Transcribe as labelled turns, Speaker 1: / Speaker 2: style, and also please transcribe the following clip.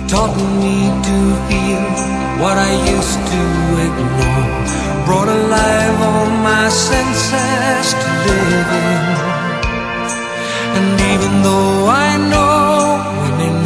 Speaker 1: taught me to feel what I used to ignore, brought alive all my senses to live in. And even though I know